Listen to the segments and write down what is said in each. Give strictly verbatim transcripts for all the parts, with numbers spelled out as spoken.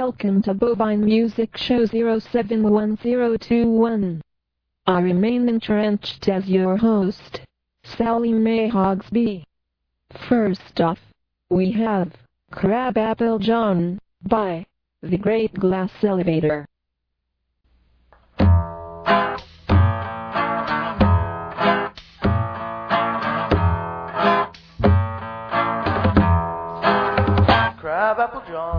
Welcome to Bovine Music Show zero seven one zero two one. I remain entrenched as your host, Sally Mae Hogsby. First off, we have Crabapple John by The Great Glass Elevator. Crabapple John,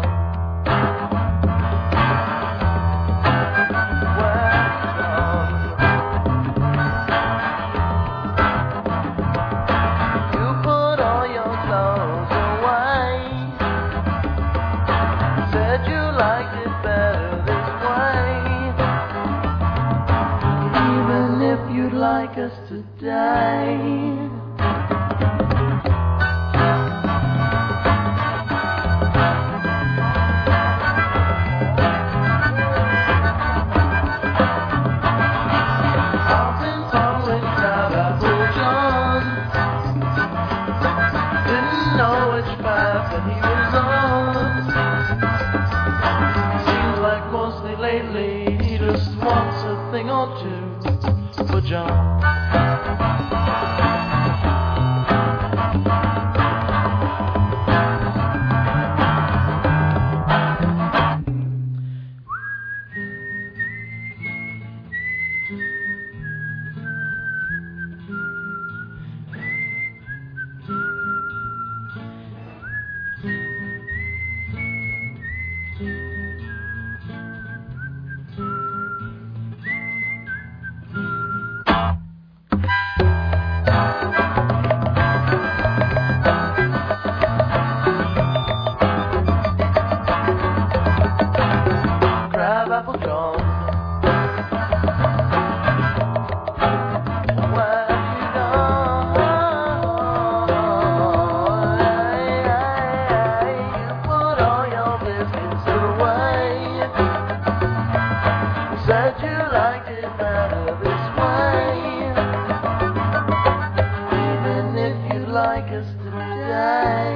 you put all your clothes away. Said you liked it better this way. Even if you'd like us today. Lately, he just wants a thing or two for John. Crabapple John, where have you gone? You put all your biscuits away. Said you liked it better this way. Even if you like us today.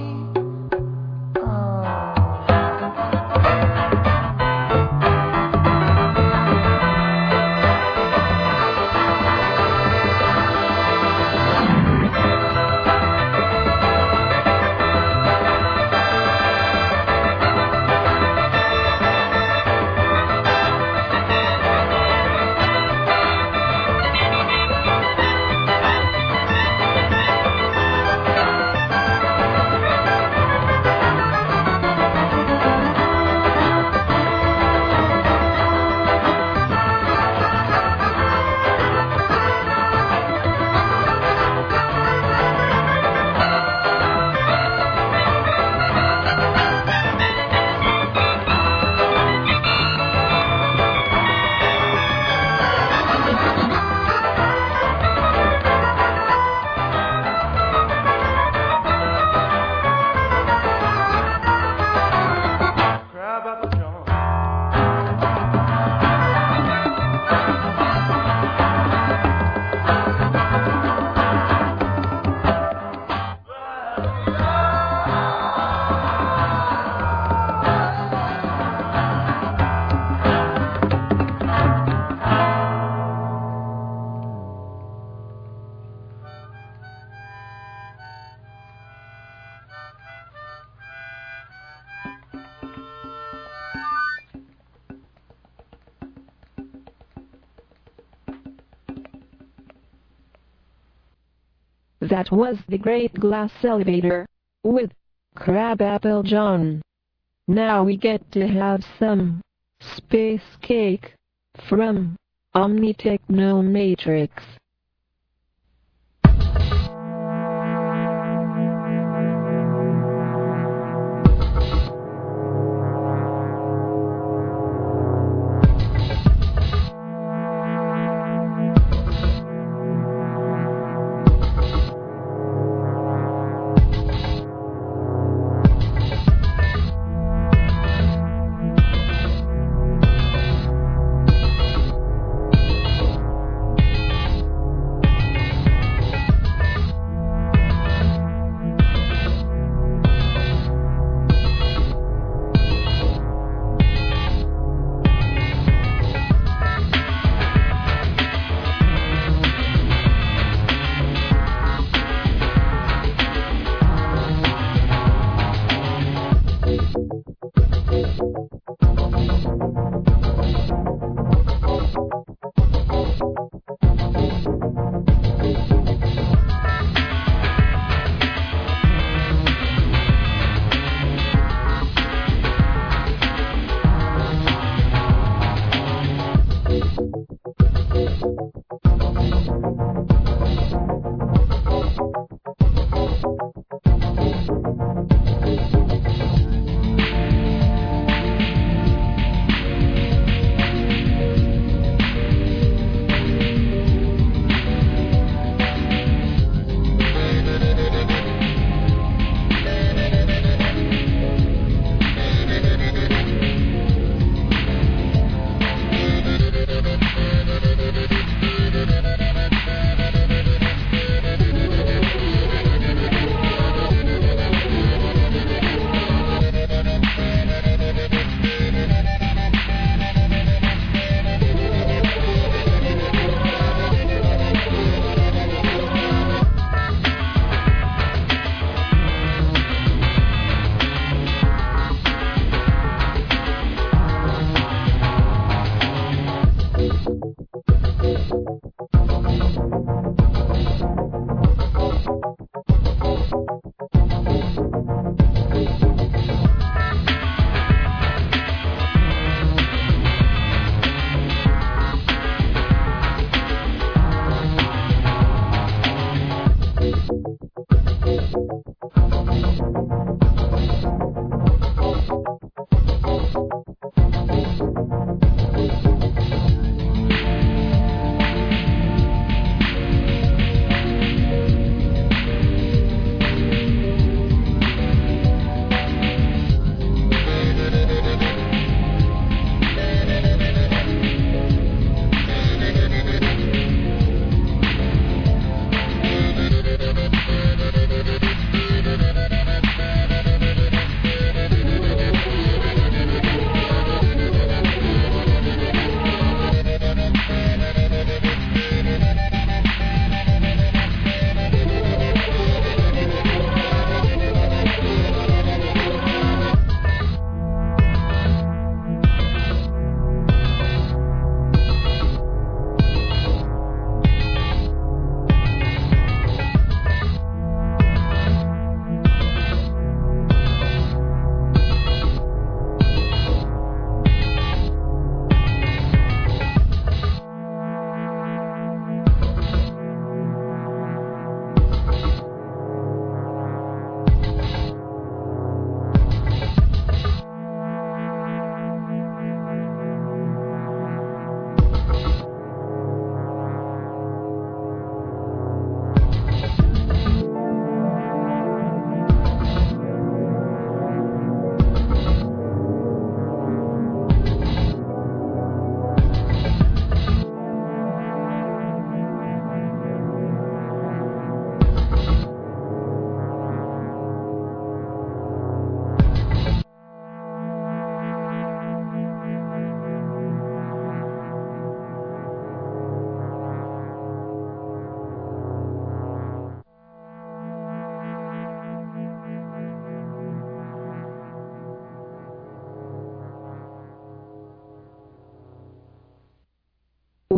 That was The Great Glass Elevator with Crabapple John. Now we get to have some Space Cake from Omnitechno Matrix.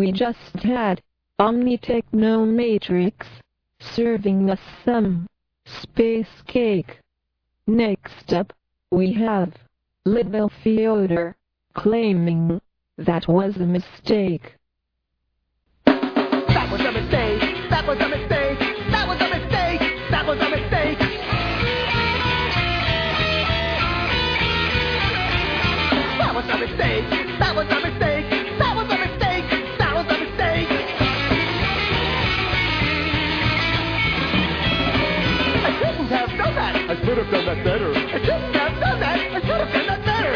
we just had Omnitechnomatrix serving us some space cake. Next up, we have Little Fyodor claiming that was a mistake. That was a mistake. That was a mistake. That was a mistake. That was a mistake. That was a mistake. That was a mistake. That was a mistake. That was a mistake. I shouldn't have done that. I should have done that better. I shouldn't have done that. I should have done that better.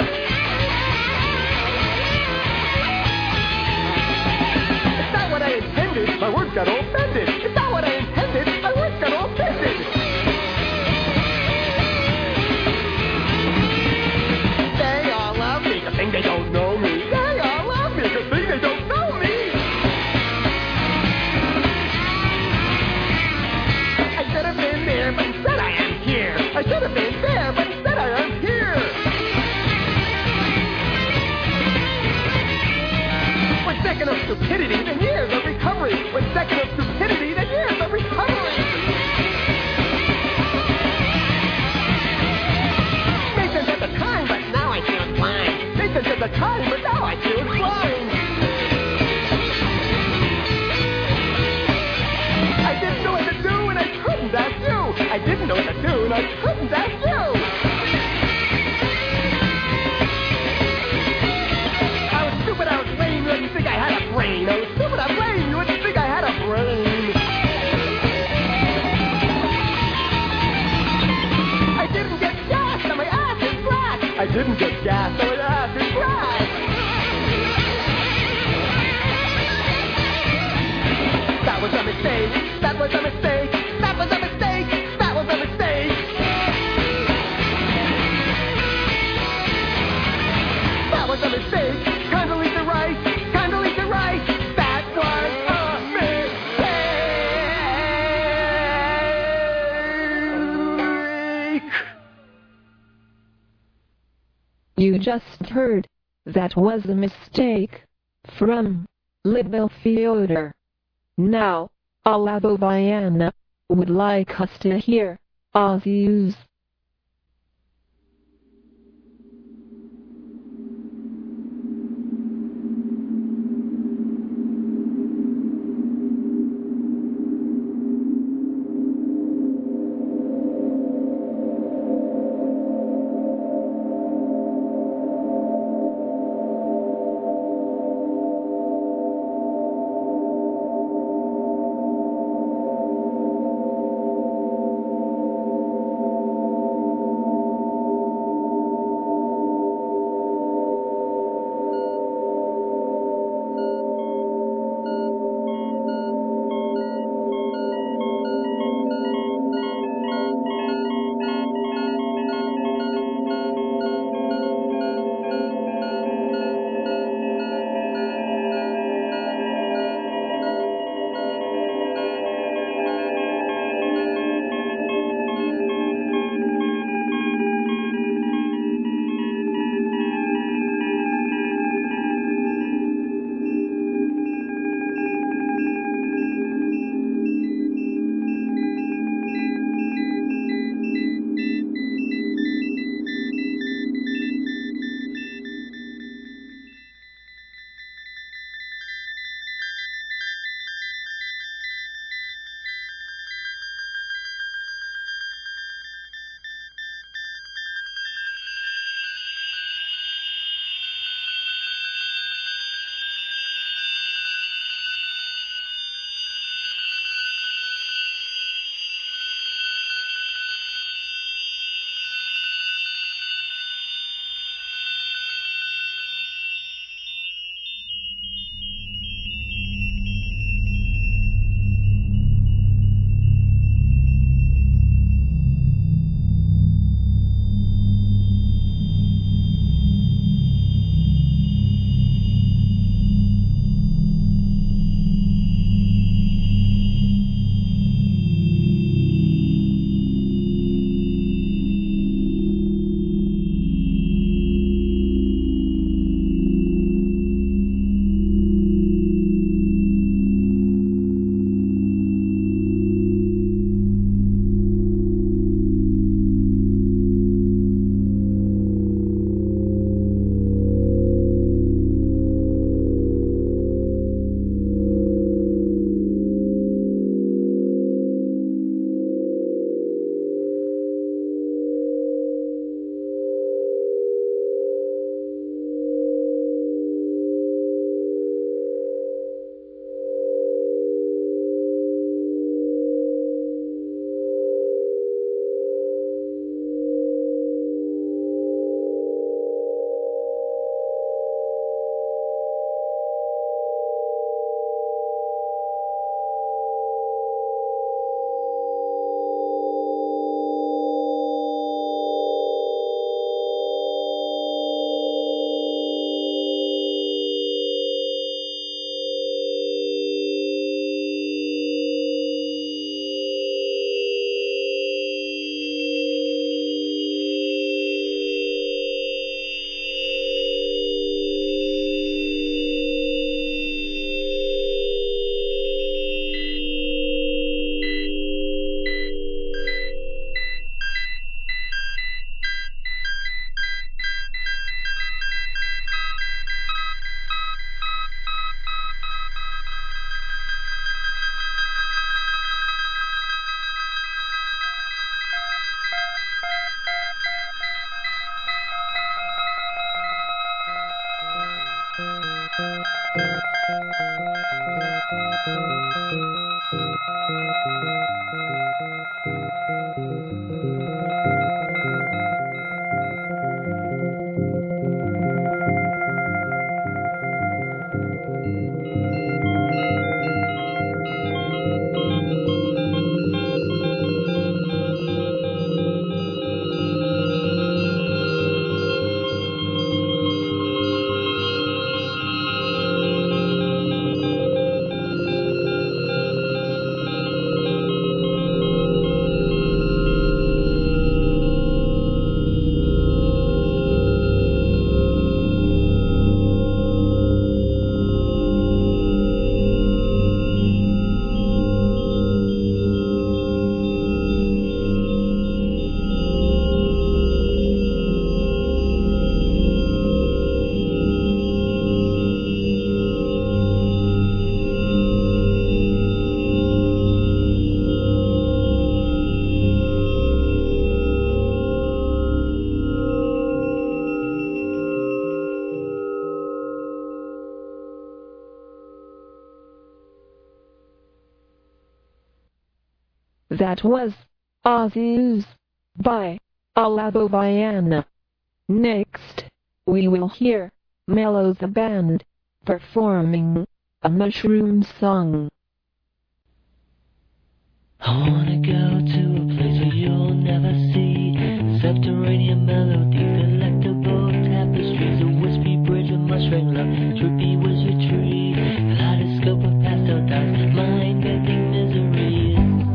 It's not what I intended. My words got all bended. It's not what I intended. My words got all bended. They all love me. Good thing they don't know me. They all love me. Good thing they don't know me. I should have been there, but instead I am here. I should have been there, but instead I am here. One second of stupidity, then years of recovery. One second of stupidity, then years of recovery. Made sense at the time, but now I feel blind. Made sense at the time, but now I feel blind. I didn't know what to do, and I couldn't ask you. I didn't know what to do, and I couldn't ask you. I was stupid, I was lame, you didn't think I had a brain. I was stupid, I was lame, you wouldn't think I had a brain. I didn't get gas, and my ass is black. I didn't get gas, and my ass is black. That was a mistake, that was a mistake, that was a mistake, that was a mistake. That was a mistake, Condoleezza Rice, Condoleezza Rice, that was a mistake. You just heard That Was a Mistake from Little Fyodor. Now, Alavo Viana would like us to hear Ozzy's. That was Ozzy's by Alabo Viana. Next, we will hear Mellow the Band performing a Mushroom song. I wanna go to a place where you'll never see subterranean melodies, delectable tapestries, a wispy bridge of mushroom love, trippy wizardry, kaleidoscope of pastel dyes, mind-bending miseries.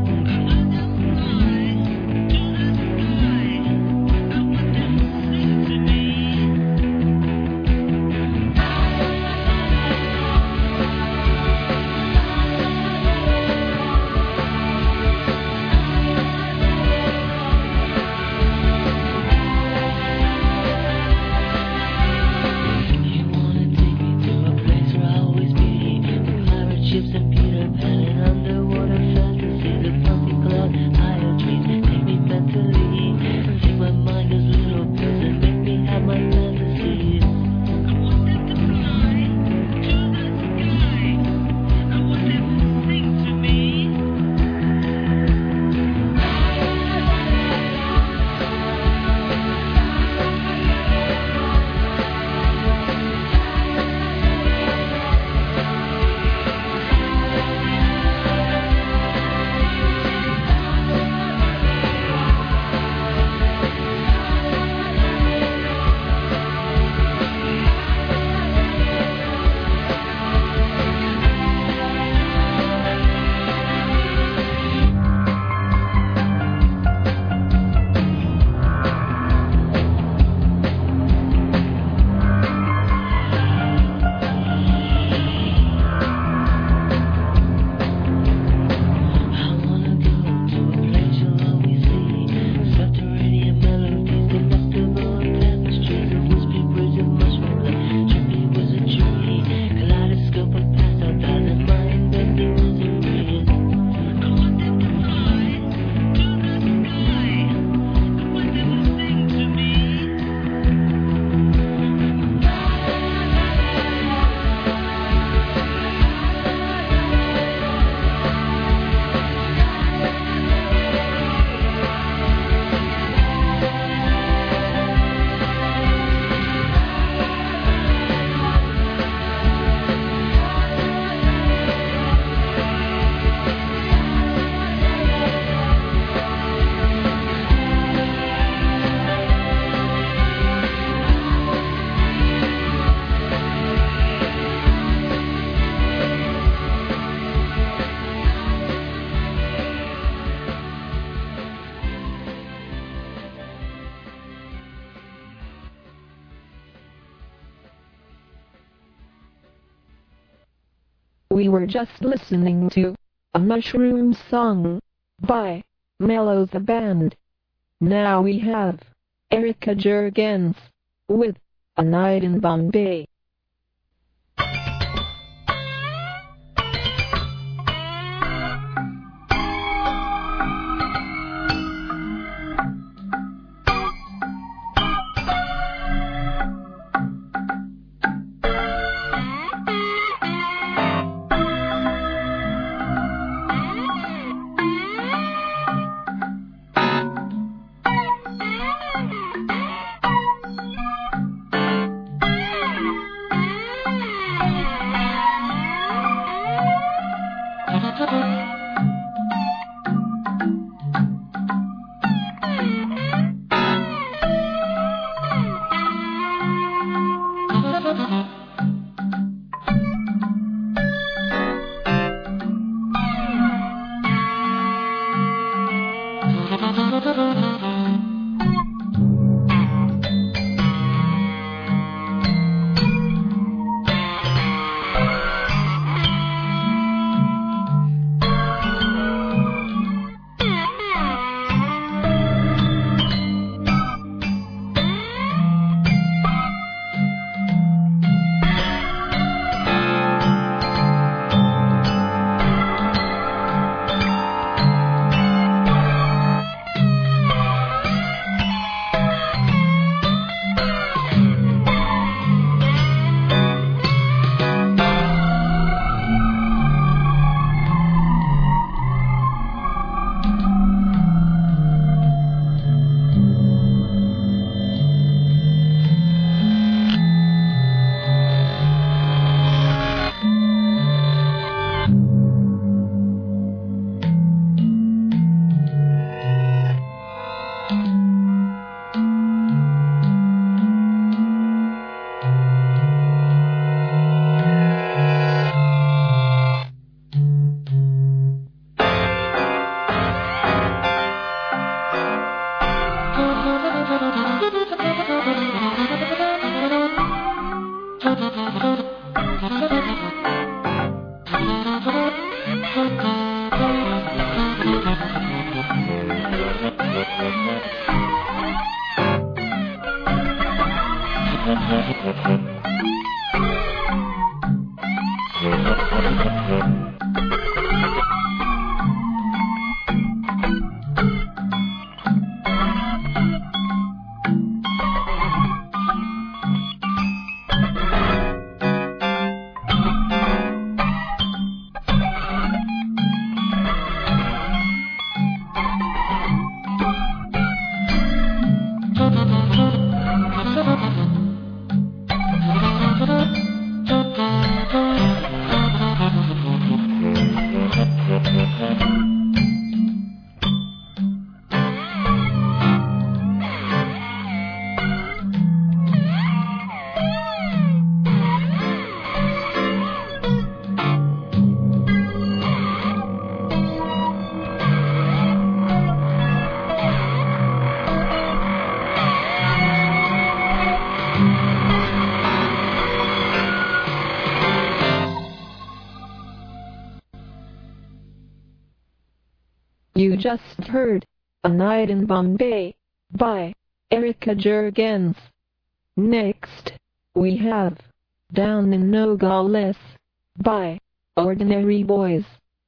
We were just listening to a Mushroom song by Mellow the Band. Now we have Erika Jurgens with A Night in Bombay. You just heard A Night in Bombay by Erica Jurgens. Next, we have Down in Nogales by Ordinary Boys.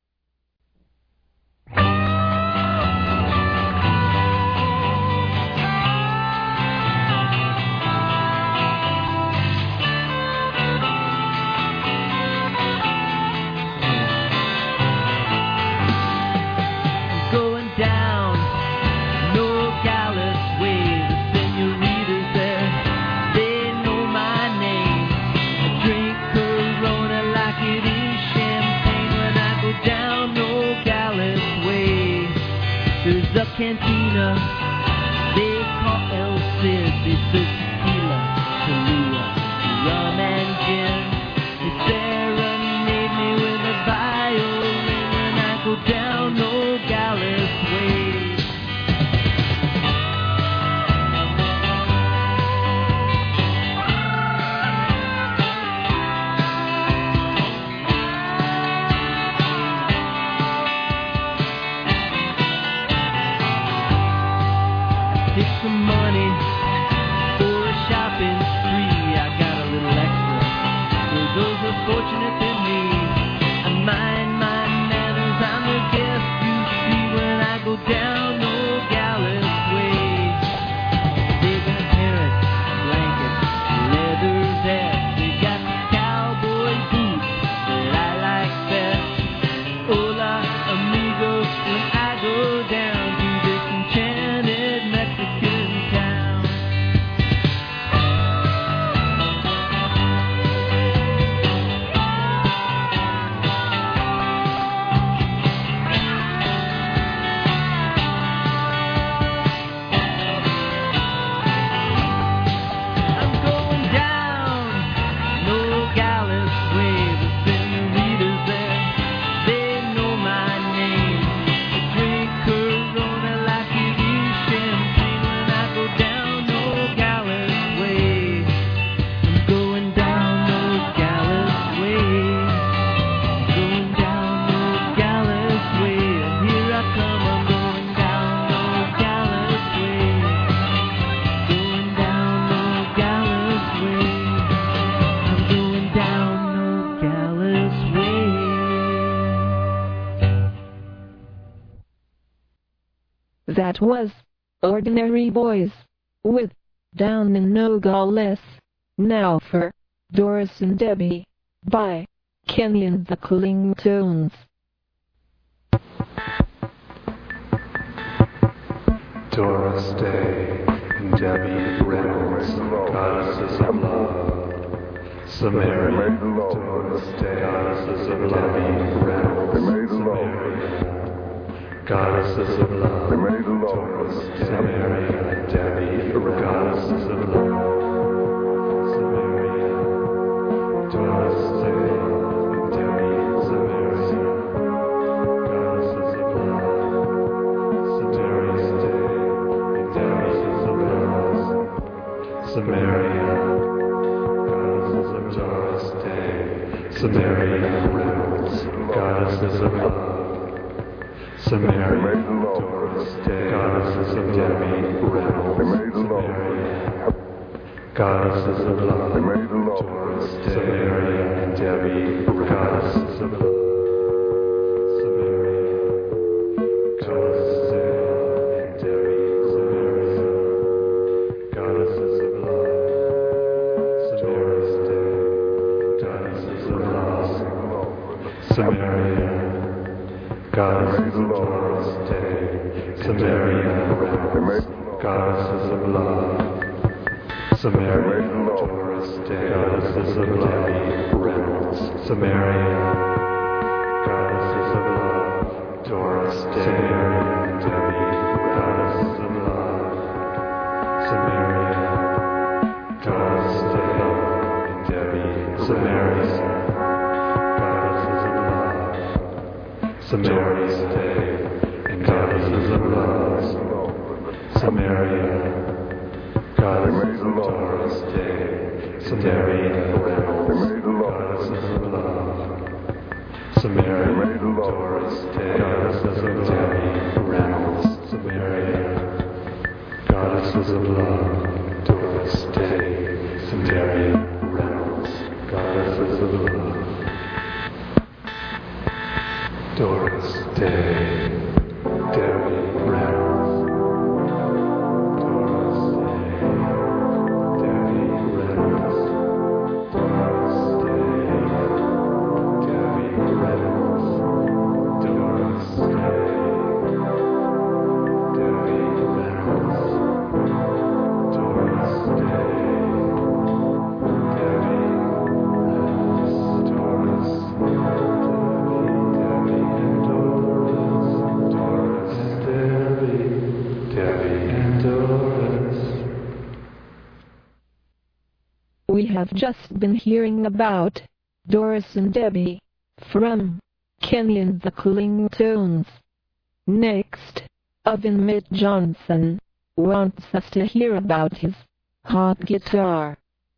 Cantina, they call El Cid, they serve tequila, Kahlua, rum and gin. They serenade me with a violin when I go down Nogales Way. Take some money for a shopping spree. I got a little extra for those less fortunate than me. I mind my manners, I'm the guest you see when I go down Nogales Way. They got parrots, blankets, leather vests. They got the cowboy boots that I like best. Hola, amigo, when I go down to this enchanted Mexican town. I'm going down Nogales Way. The senoritas there, they know my name. I drink Corona like it is champagne when I go down Nogales Way. I'm going down Nogales Way. I'm going down Nogales Way. And here I come, I'm going down Nogales Way. Going down Nogales Way. I'm going down Nogales Way. That was Ordinary Boys with Down in Nogales. Now for Doris and Debbie by Kenny and the Klingtones. Doris Day and Debbie Reynolds, goddesses of love. Samaria, Doris Day, goddesses of love. Debbie Reynolds, Samaria, goddesses of love. Doris Day, Samaria, Debbie, goddesses of love. Samaria, Doris Day and Debbie, Samaria, goddesses of love. Doris Day and Debbie, Samaria, goddesses of Doris Day, Samaria, Reynolds, goddesses of love. Samaria, Doris Day, goddesses of Debbie, Reynolds, Samaria, goddesses of love, Doris Day, Samaria and Debbie, goddesses of love, Samaria, goddesses of love and Debbie, Samaria, goddesses of love, Doris Day, goddesses of love, Samaria, goddesses of Doris Day, Samaria, Reynolds, goddesses of love, Samaria, Doris Day, goddesses of love, Reynolds, Samaria, goddesses of love, Doris Day, Samaria, Debbie, goddesses of love, Samaria, goddesses of love, and Debbie, Samaria, goddesses of love, Samaria, Day, and goddesses of love, Samaria, goddesses of Doris Day, Samaria, Reynolds, goddesses of love, Samaria, Doris Day, goddesses of Debbie, Reynolds, Samaria, goddesses of love, Doris Day, Samaria, Reynolds, goddesses of love, Doris Day, Debbie, Reynolds. We have just been hearing about Doris and Debbie from Kenny and the Klingtones. Next, Oven Mitt Johnson wants us to hear about his hot guitar.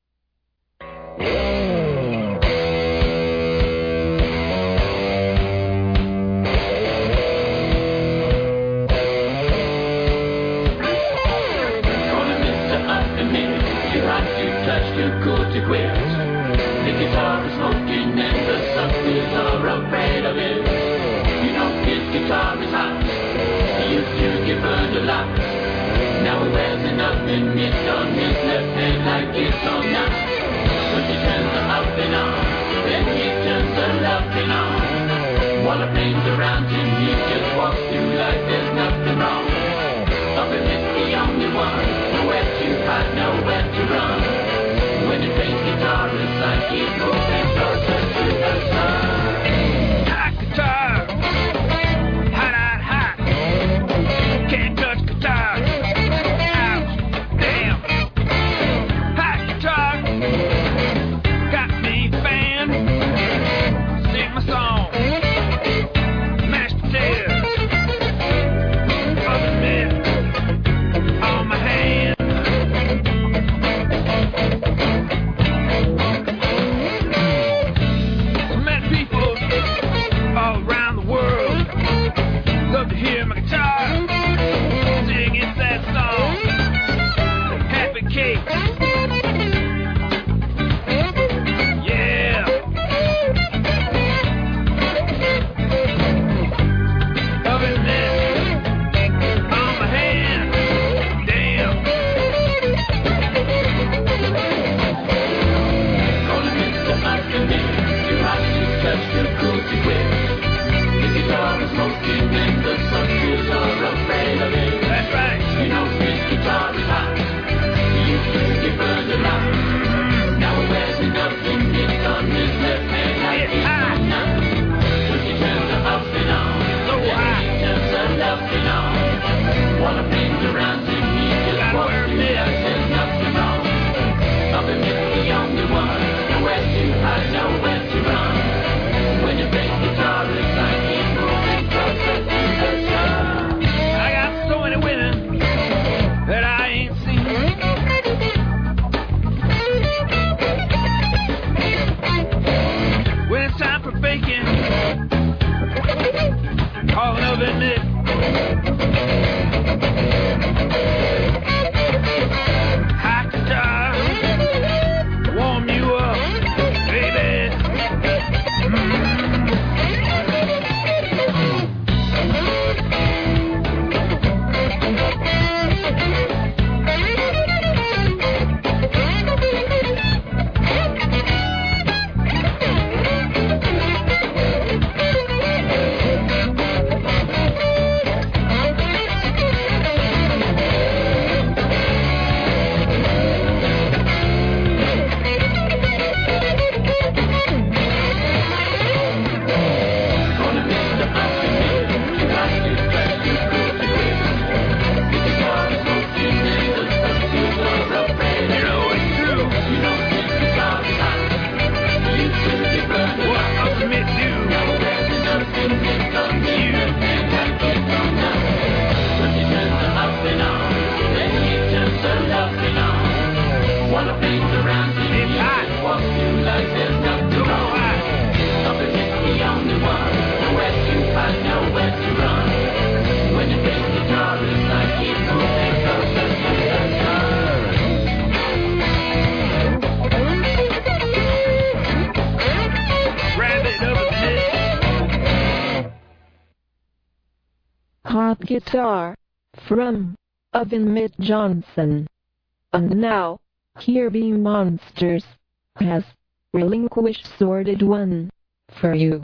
Too cool to quit. The guitar is smoking and the suckers are afraid of it. You know his guitar is hot. He used to get burned a lot. Now he wears an oven mitt on his left hand like it's on now. When he turns the oven on, then he turns the loving on. While the flames around him, he just walks through like there's nothing wrong. Oven mitt's the only one. Nowhere to hide, nowhere to run. When it plays guitar, it's like it moves closer to the sun. Hot guitar, hot, hot, hot. Can't touch guitar. Ouch, damn. Hot guitar, got me banned. Sing my song, mashed potatoes, oven mitt on my hand. Love to hear my guitar singing sad song, Happy Cakes. Yeah. Oven mitt on my hand. Damn. Calling Mister Oven mitt, too hot to touch, too cool to quit. The guitar is smoking and the sun is guitar from Oven Mitt Johnson. And now, Here Be Monsters has relinquished Sordid One for you.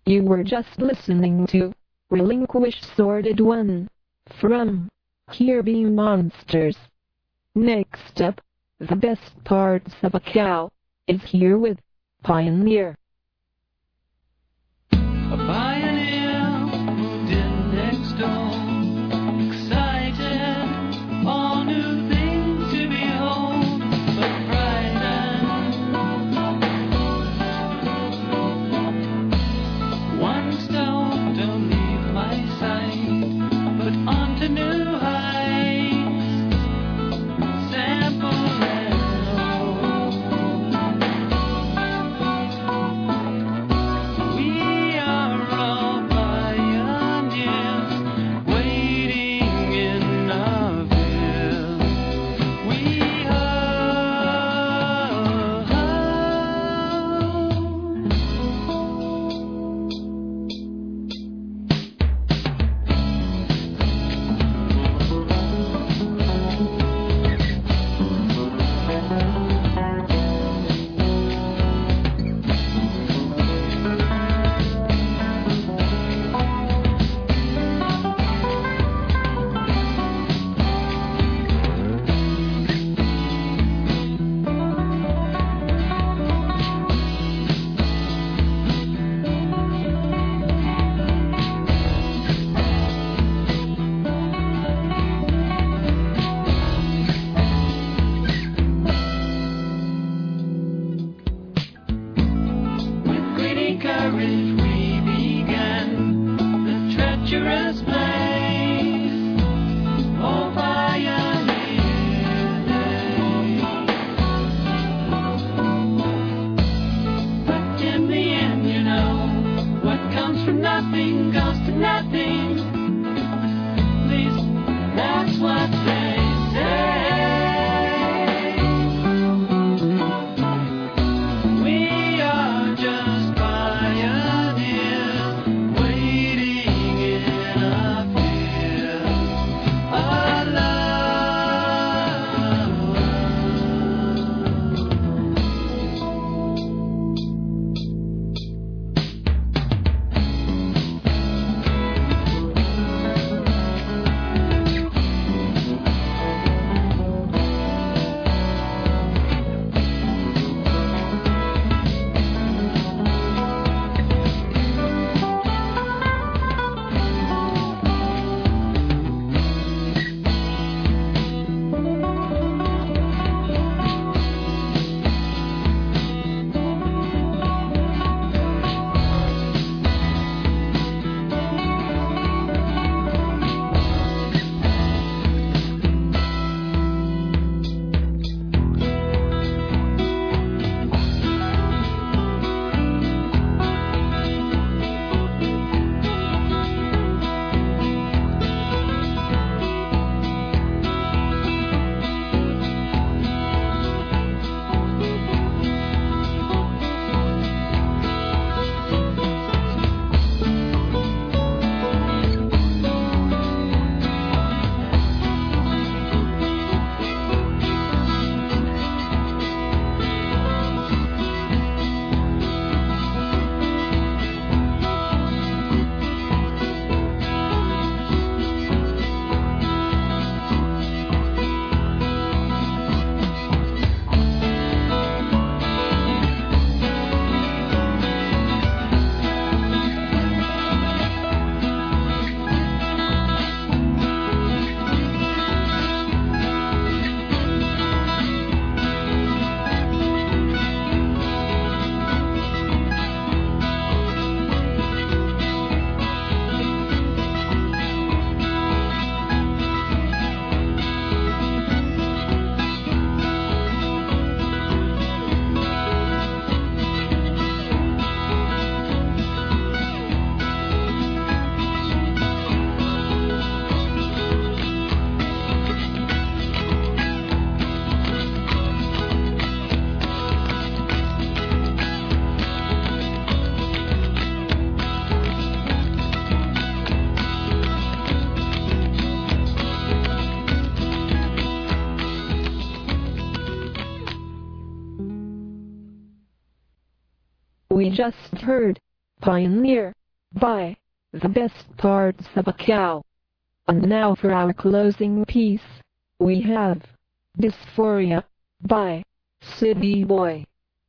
You were just listening to Relinquish Sordid One from Here Be Monsters. Next up, the best parts of a cow is here with Pioneer. A pioneer moved in next door, excited, all new things to behold, but frightened. One stone, don't leave my sight, but on to new heights, sample and hold. We are all pioneers, waiting in our field. We With gritty courage we began the treacherous place. Oh, pioneer days. But in the end, you know, what comes from nothing goes to nothing. At least that's what they say. We are just pioneers, waiting in a field of love. We just heard Pioneer by The Best Parts of a Cow. And now for our closing piece, we have Dysphoria by City Boy.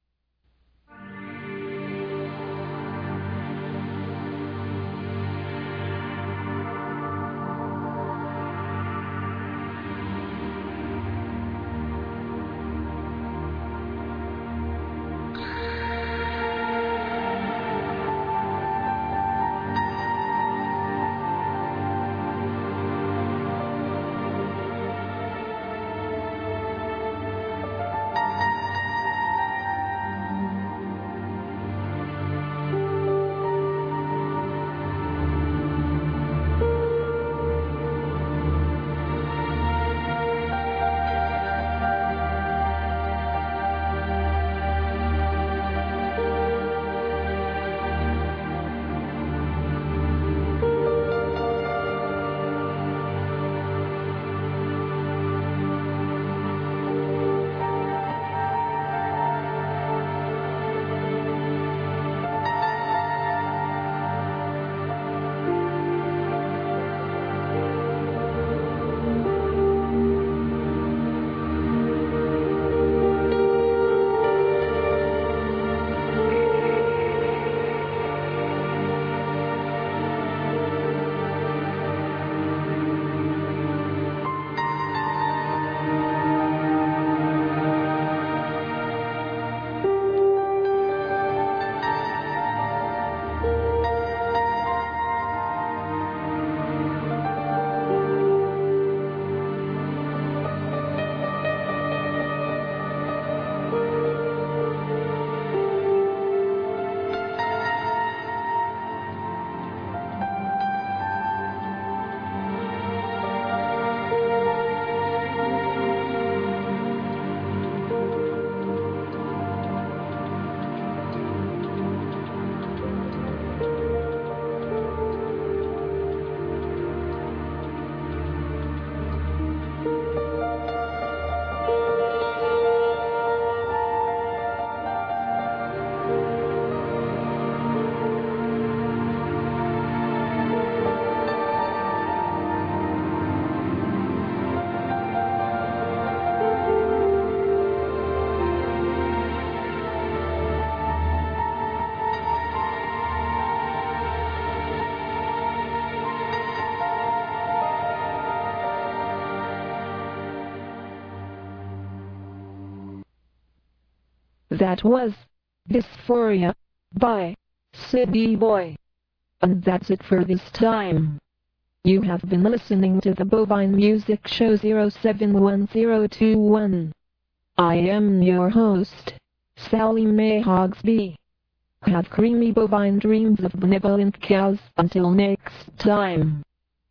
That was Dysphoria by City Boy. And that's it for this time. You have been listening to the Bovine Music Show zero seven one zero two one. I am your host, Sally Mae Hogsby. Have creamy bovine dreams of benevolent cows until next time.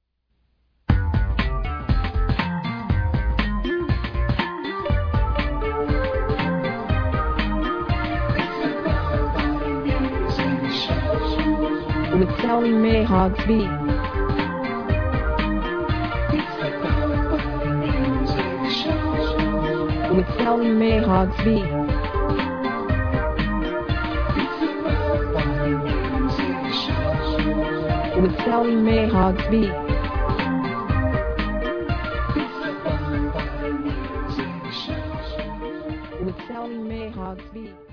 With Sally Mae Hogsby. With Sally Mae Hogsby. With Sally Mae Hogsby. With Sally Mae Hogsby.